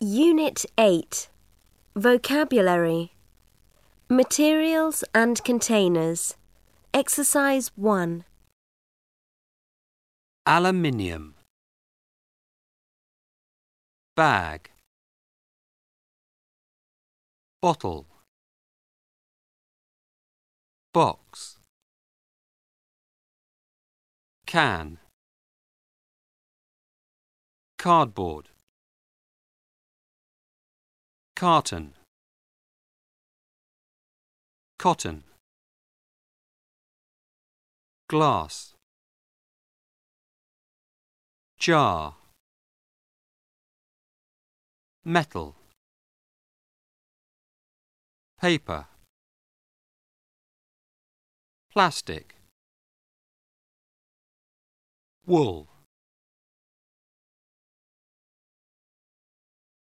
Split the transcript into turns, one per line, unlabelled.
Unit 8. Vocabulary. Materials and containers. Exercise 1.
Aluminium. Bag. Bottle. Box. Can. Cardboard. Carton. Cotton. Glass. Jar. Metal. Paper. Plastic. Wool.